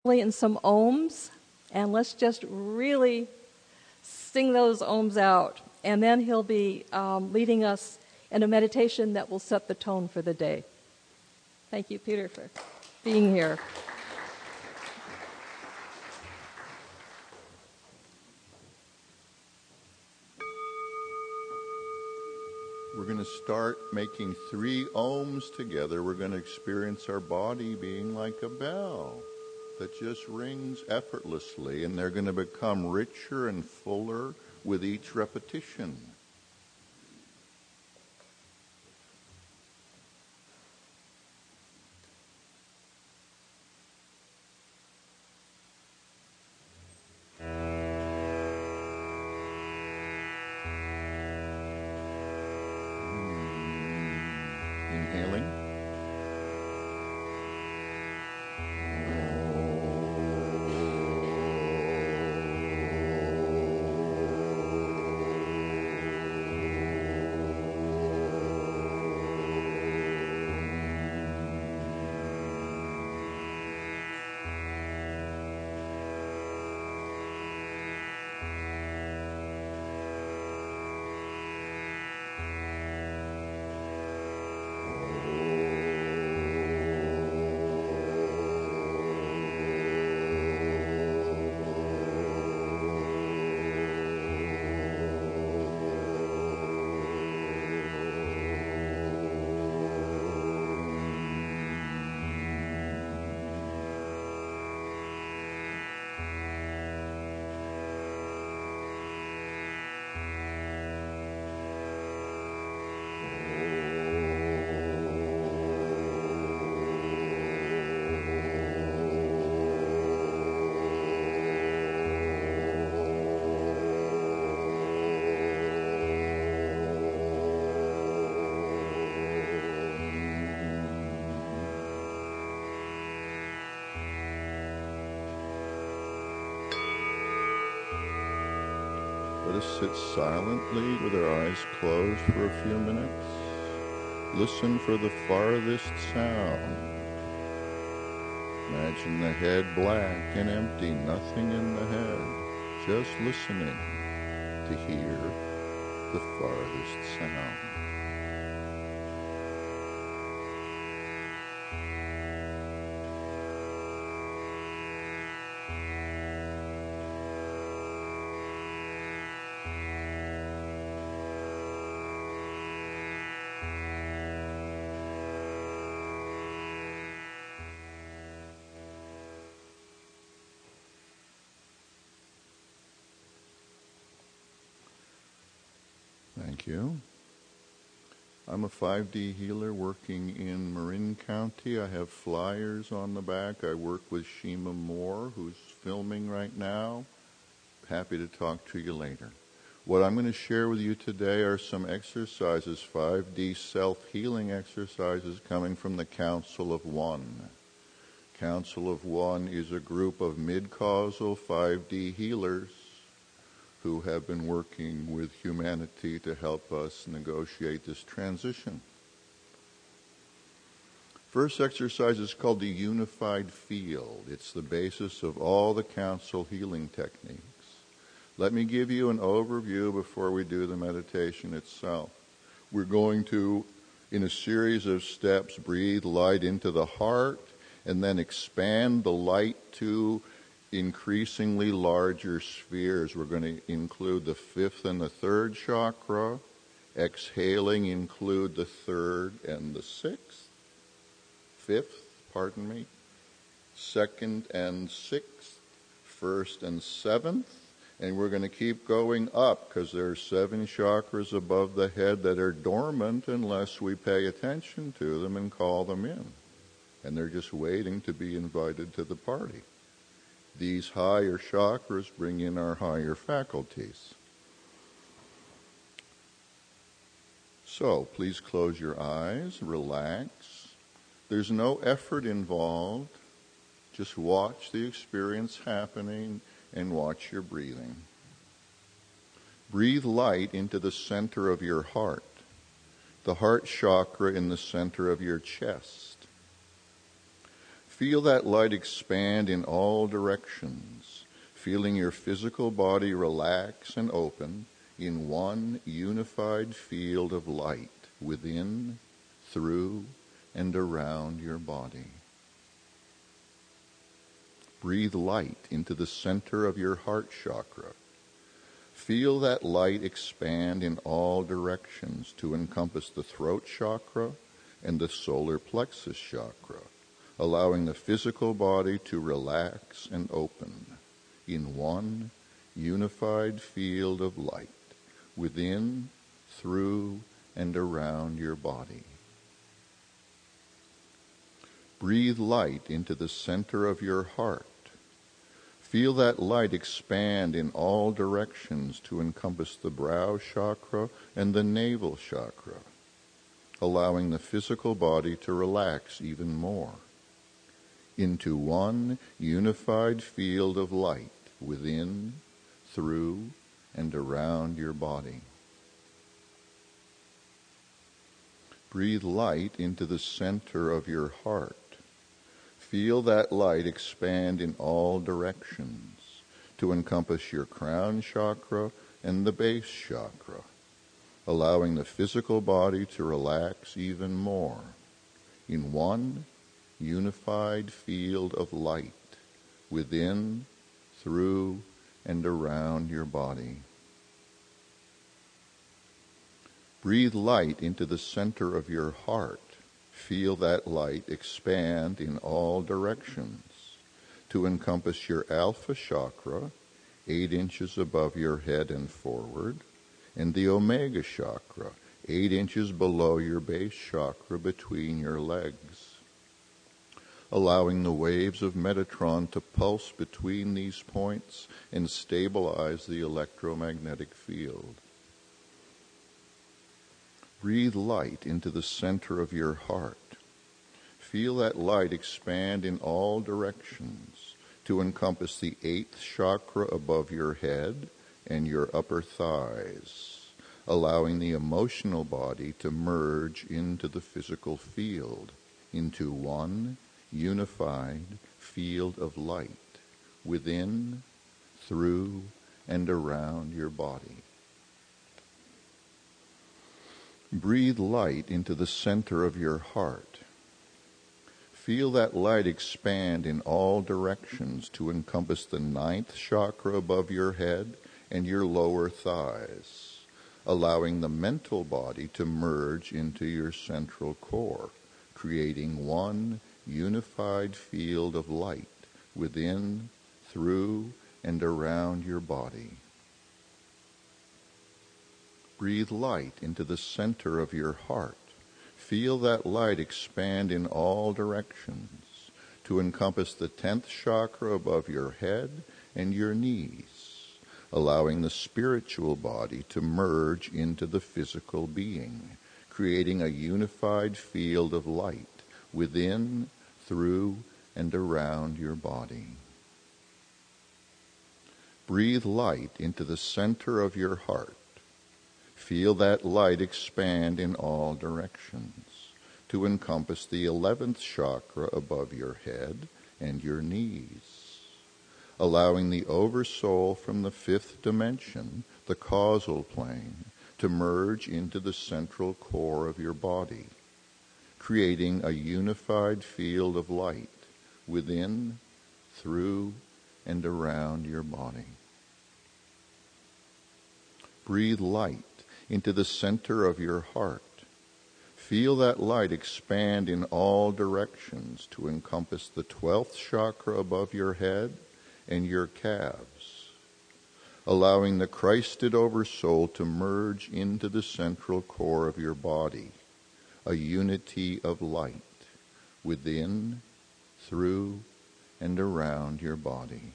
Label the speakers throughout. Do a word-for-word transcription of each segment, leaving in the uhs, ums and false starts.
Speaker 1: in some ohms, and let's just really sing those ohms out. And then he'll be um, leading us in a meditation that will set the tone for the day. Thank you, Peter, for being here.
Speaker 2: We're going to start making three ohms together. We're going to experience our body being like a bell that just rings effortlessly, and they're going to become richer and fuller with each repetition. Inhaling. Let us sit silently with our eyes closed for a few minutes. Listen for the farthest sound. Imagine the head black and empty, nothing in the head. Just listening to hear the farthest sound. Thank you. I'm a five D healer working in Marin County. I have flyers on the back. I work with Shima Moore, who's filming right now. Happy to talk to you later. What I'm going to share with you today are some exercises, five D self-healing exercises coming from the Council of One. Council of One is a group of mid-causal five D healers who have been working with humanity to help us negotiate this transition. First exercise is called the Unified Field. It's the basis of all the council healing techniques. Let me give you an overview before we do the meditation itself. We're going to, in a series of steps, breathe light into the heart and then expand the light to increasingly larger spheres. We're going to include the fifth and the third chakra. Exhaling, include the third and the sixth. Fifth, pardon me. Second and sixth. First and seventh. And we're going to keep going up because there are seven chakras above the head that are dormant unless we pay attention to them and call them in. And they're just waiting to be invited to the party. These higher chakras bring in our higher faculties. So, please close your eyes, relax. There's no effort involved. Just watch the experience happening and watch your breathing. Breathe light into the center of your heart, the heart chakra in the center of your chest. Feel that light expand in all directions, feeling your physical body relax and open in one unified field of light within, through, and around your body. Breathe light into the center of your heart chakra. Feel that light expand in all directions to encompass the throat chakra and the solar plexus chakra, allowing the physical body to relax and open in one unified field of light within, through, and around your body. Breathe light into the center of your heart. Feel that light expand in all directions to encompass the brow chakra and the navel chakra, allowing the physical body to relax even more into one unified field of light within, through, and around your body. Breathe light into the center of your heart. Feel that light expand in all directions to encompass your crown chakra and the base chakra, allowing the physical body to relax even more in one unified field of light within, through, and around your body. Breathe light into the center of your heart. Feel that light expand in all directions to encompass your alpha chakra, eight inches above your head and forward, and the omega chakra, eight inches below your base chakra between your legs, allowing the waves of Metatron to pulse between these points and stabilize the electromagnetic field. Breathe light into the center of your heart. Feel that light expand in all directions to encompass the eighth chakra above your head and your upper thighs, allowing the emotional body to merge into the physical field, into one unified field of light within, through, and around your body. Breathe light into the center of your heart. Feel that light expand in all directions to encompass the ninth chakra above your head and your lower thighs, allowing the mental body to merge into your central core, creating one unified field of light within, through, and around your body. Breathe light into the center of your heart. Feel that light expand in all directions to encompass the tenth chakra above your head and your knees, allowing the spiritual body to merge into the physical being, creating a unified field of light within, through, and around your body. Breathe light into the center of your heart. Feel that light expand in all directions to encompass the eleventh chakra above your head and your knees, allowing the oversoul from the fifth dimension, the causal plane, to merge into the central core of your body, creating a unified field of light within, through, and around your body. Breathe light into the center of your heart. Feel that light expand in all directions to encompass the twelfth chakra above your head and your calves, allowing the Christed Oversoul to merge into the central core of your body, a unity of light within, through, and around your body.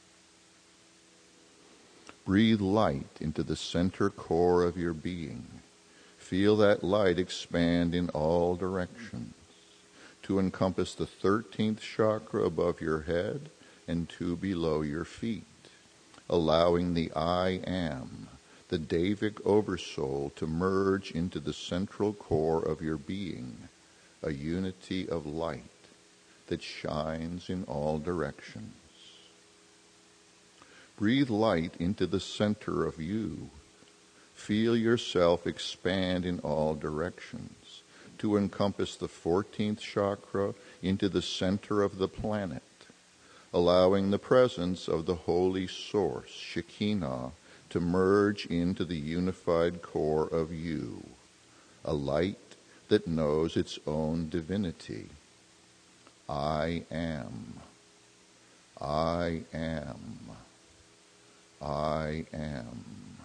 Speaker 2: Breathe light into the center core of your being. Feel that light expand in all directions to encompass the thirteenth chakra above your head and two below your feet, allowing the I Am, the Davic Oversoul, to merge into the central core of your being, a unity of light that shines in all directions. Breathe light into the center of you. Feel yourself expand in all directions to encompass the fourteenth chakra into the center of the planet, allowing the presence of the Holy Source, Shekinah, to merge into the unified core of you, a light that knows its own divinity. I am. I am. I am.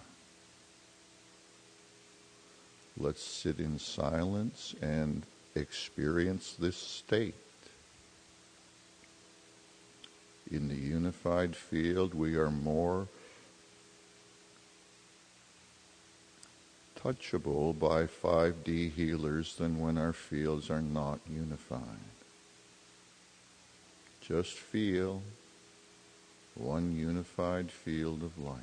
Speaker 2: Let's sit in silence and experience this state. In the unified field, we are more touchable by five D healers than when our fields are not unified. Just feel one unified field of light.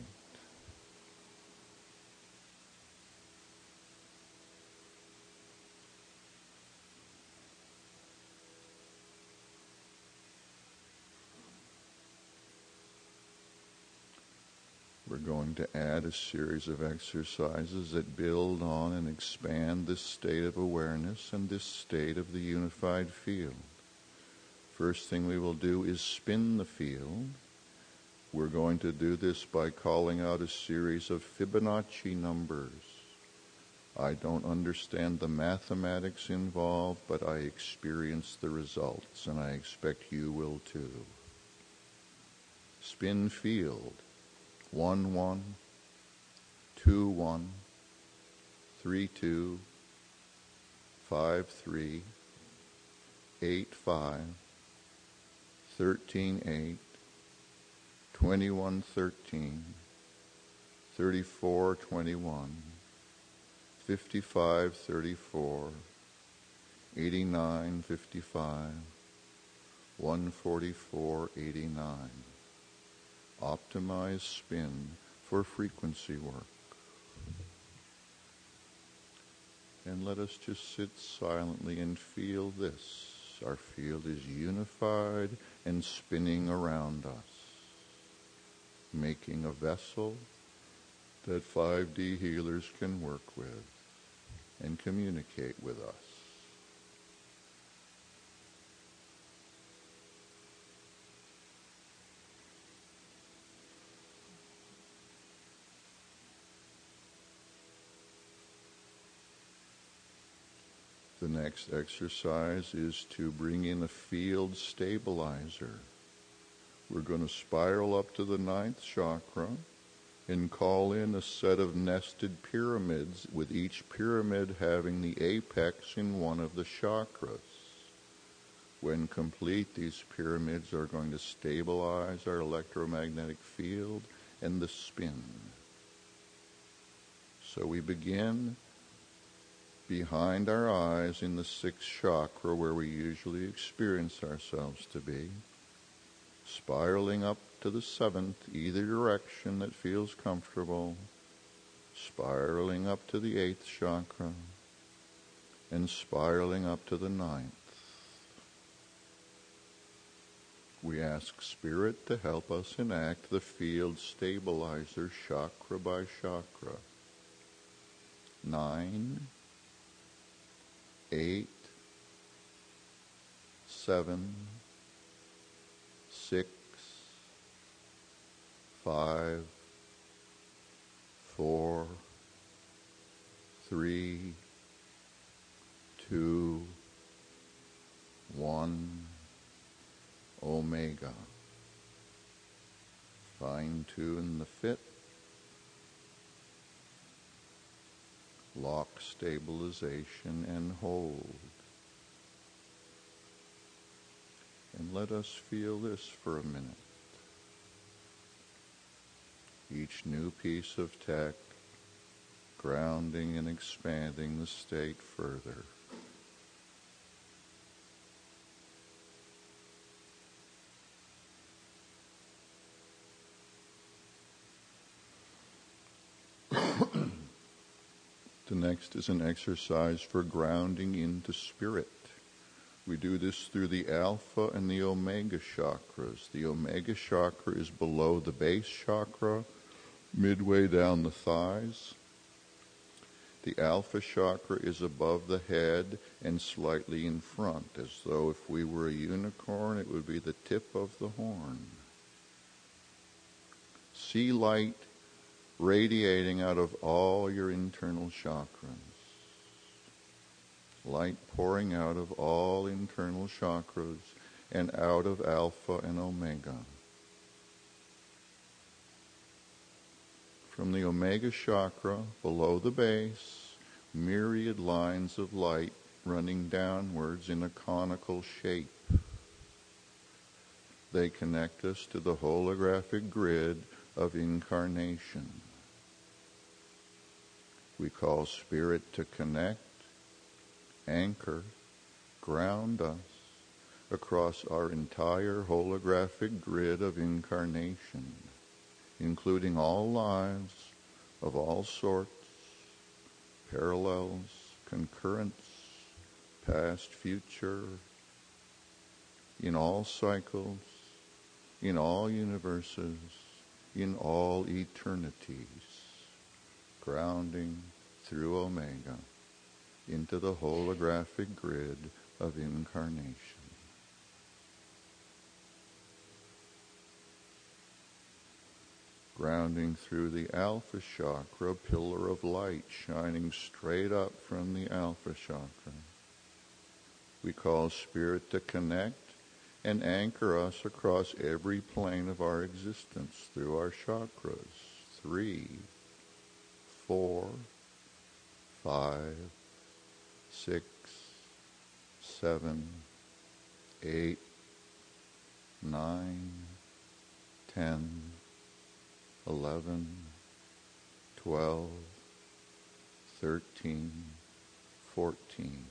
Speaker 2: We're going to add a series of exercises that build on and expand this state of awareness and this state of the unified field. First thing we will do is spin the field. We're going to do this by calling out a series of Fibonacci numbers. I don't understand the mathematics involved, but I experience the results, and I expect you will too. Spin field. One, one, two, one, three, two, five, three, eight, five, thirteen, eight, twenty-one, thirteen, thirty-four, twenty-one, fifty-five, thirty-four, eighty-nine, fifty-five, one forty-four, eighty-nine. Optimize spin for frequency work. And let us just sit silently and feel this. Our field is unified and spinning around us, making a vessel that five D healers can work with and communicate with us. The next exercise is to bring in a field stabilizer. We're going to spiral up to the ninth chakra and call in a set of nested pyramids, with each pyramid having the apex in one of the chakras. When complete, these pyramids are going to stabilize our electromagnetic field and the spin. So we begin behind our eyes in the sixth chakra, where we usually experience ourselves to be, spiraling up to the seventh, either direction that feels comfortable, spiraling up to the eighth chakra, and spiraling up to the ninth. We ask Spirit to help us enact the field stabilizer chakra by chakra. Nine, eight, seven, six, five, four, three, two, one, Omega. Fine-tune the fit. Lock stabilization and hold. And let us feel this for a minute. Each new piece of tech grounding and expanding the state further. The next is an exercise for grounding into spirit. We do this through the alpha and the omega chakras. The omega chakra is below the base chakra, midway down the thighs. The alpha chakra is above the head and slightly in front, as though if we were a unicorn, it would be the tip of the horn. See light radiating out of all your internal chakras. Light pouring out of all internal chakras and out of alpha and omega. From the omega chakra, below the base, myriad lines of light running downwards in a conical shape. They connect us to the holographic grid of incarnation. We call spirit to connect, anchor, ground us across our entire holographic grid of incarnation, including all lives of all sorts, parallels, concurrence, past, future, in all cycles, in all universes, in all eternities, grounding through omega into the holographic grid of incarnation. Grounding through the alpha chakra, pillar of light shining straight up from the alpha chakra. We call spirit to connect and anchor us across every plane of our existence through our chakras. Three, four, five, six, seven, eight, nine, ten, eleven, twelve, thirteen, fourteen.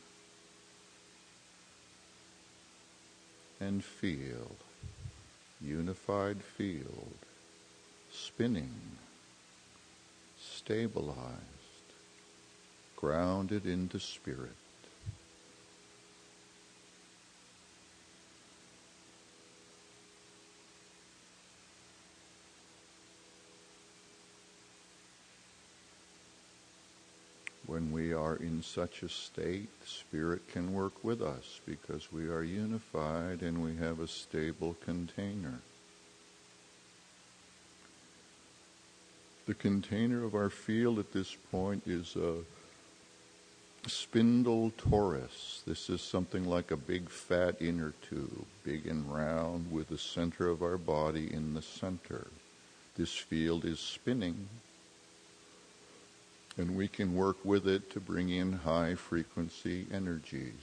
Speaker 2: And feel, unified field, spinning, stabilized, grounded into spirit. When we are in such a state, spirit can work with us because we are unified and we have a stable container. The container of our field at this point is a spindle torus. This is something like a big fat inner tube, big and round, with the center of our body in the center. This field is spinning, and we can work with it to bring in high-frequency energies.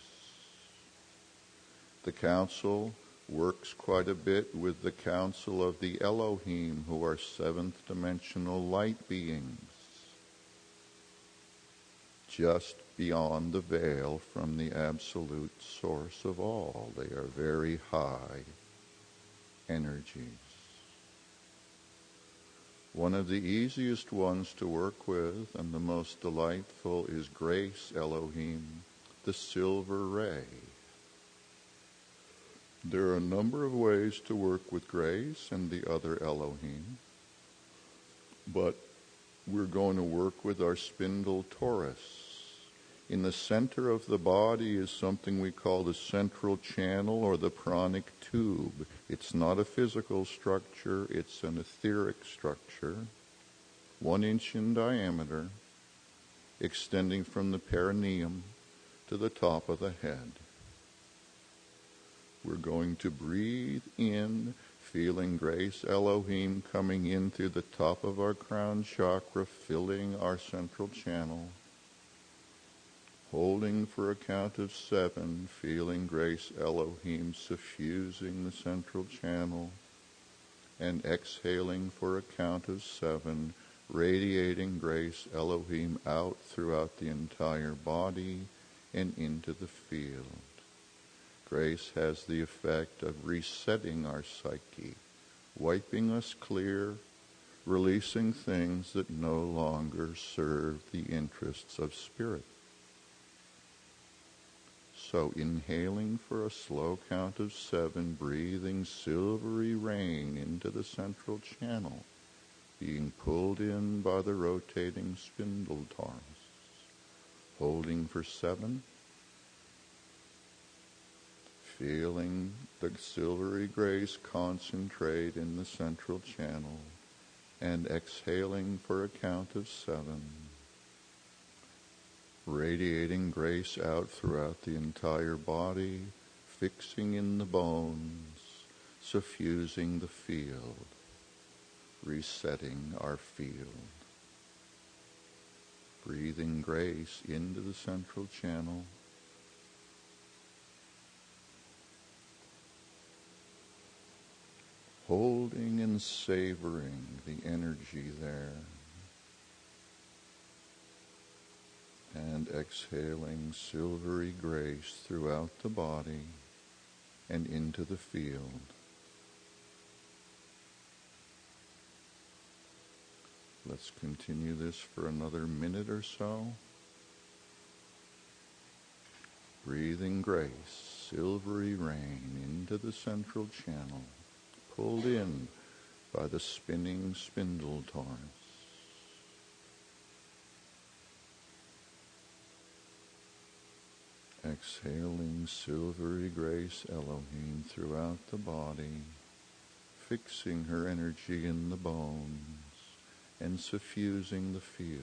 Speaker 2: The council works quite a bit with the council of the Elohim, who are seventh-dimensional light beings, just beyond the veil from the absolute source of all. They are very high energies. One of the easiest ones to work with and the most delightful is Grace Elohim, the silver ray. There are a number of ways to work with Grace and the other Elohim, but we're going to work with our spindle torus. In the center of the body is something we call the central channel or the pranic tube. It's not a physical structure, it's an etheric structure, one inch in diameter, extending from the perineum to the top of the head. We're going to breathe in, feeling Grace Elohim coming in through the top of our crown chakra, filling our central channel. Holding for a count of seven, feeling Grace Elohim suffusing the central channel, and exhaling for a count of seven, radiating Grace Elohim out throughout the entire body and into the field. Grace has the effect of resetting our psyche, wiping us clear, releasing things that no longer serve the interests of spirit. So inhaling for a slow count of seven, breathing silvery rain into the central channel, being pulled in by the rotating spindle torus. Holding for seven, feeling the silvery grace concentrate in the central channel, and exhaling for a count of seven, radiating grace out throughout the entire body, fixing in the bones, suffusing the field, resetting our field. Breathing grace into the central channel, holding and savoring the energy there, and exhaling silvery grace throughout the body and into the field. Let's continue this for another minute or so. Breathing grace, silvery rain into the central channel, pulled in by the spinning spindle torus. Exhaling silvery grace Elohim throughout the body, fixing her energy in the bones and suffusing the field.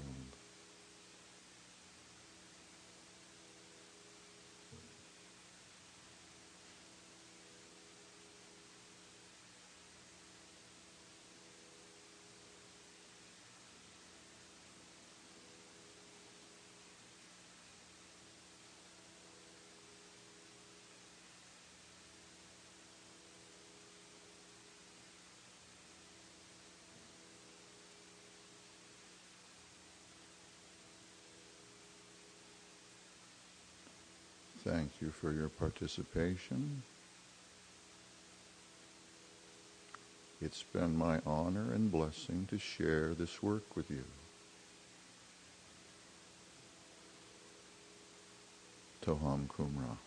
Speaker 2: Thank you for your participation. It's been my honor and blessing to share this work with you. Toham Kumra.